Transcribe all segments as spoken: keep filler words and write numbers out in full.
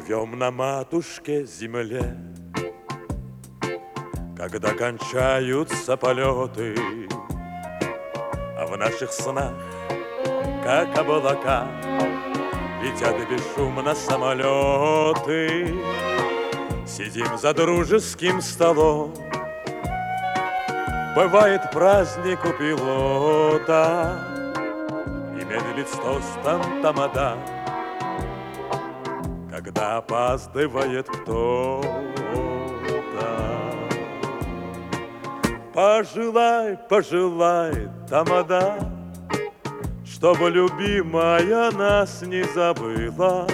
Живем на матушке земле, когда кончаются полеты, а в наших снах, как облака, летят бесшумно самолеты. Сидим за дружеским столом, бывает праздник у пилота, и медлит с тостом тамада, когда опаздывает кто-то. Пожелай, пожелай, тамада, чтобы любимая нас не забыла,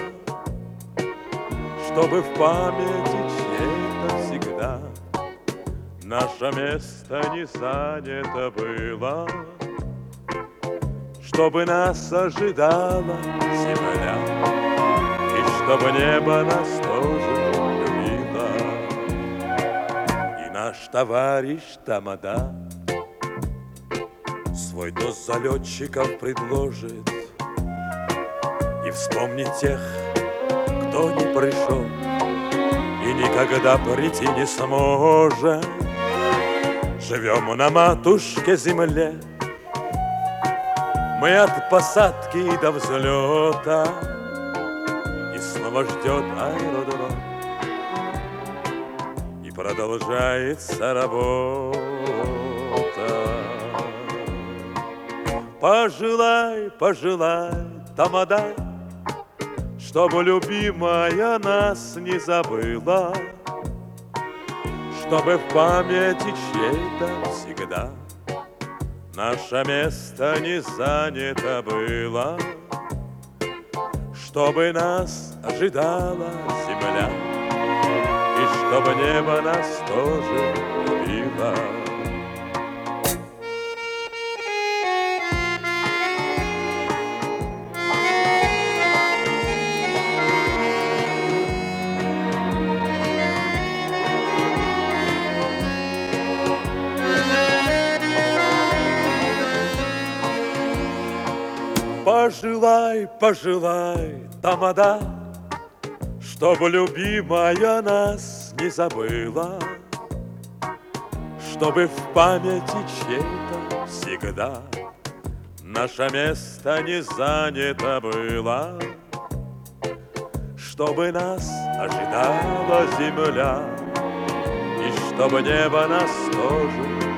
чтобы в памяти чьей-то всегда наше место не занято было, чтобы нас ожидала земля, и чтобы небо нас тоже любило. И наш товарищ тамада свой тост за летчиков предложит, и вспомнить тех, кто не пришел и никогда прийти не сможет. Живем на матушке земле, мы от посадки до взлета, и снова ждет аэродром, и продолжается работа. Пожелай, пожелай, тамада, чтобы любимая нас не забыла, чтобы в памяти чьей-то всегда наше место не занято было, чтобы нас ожидала земля, и чтобы небо нас тоже любило. Пожелай, пожелай, тамада, чтобы любимая нас не забыла, чтобы в памяти чьей-то всегда наше место не занято было, чтобы нас ожидала земля, и чтобы небо нас тоже